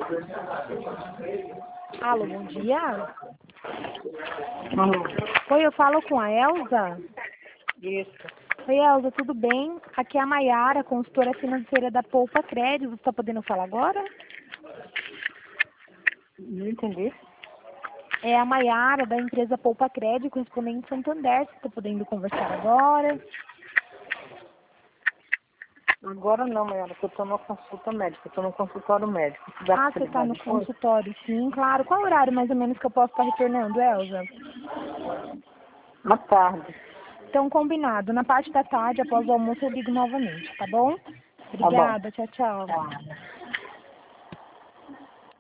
Alô, bom dia. Alô. Oi, eu falo com a Elza. Isso. Oi, Elza, tudo bem? Aqui é a Maiara, consultora financeira da Poupa Crédito. Você está podendo falar agora? Não entendi. É a Maiara, da empresa Poupa Crédito, correspondente Santander. Você está podendo conversar agora? Agora não, Maiara, porque eu estou numa consulta médica, estou no consultório médico. Ah, você está no consultório, sim, claro. Qual horário mais ou menos que eu posso estar retornando, Elza? À tarde. Então, combinado. Na parte da tarde, após o almoço, eu ligo novamente, tá bom? Tá bom. Obrigada, tchau, tchau. Tá.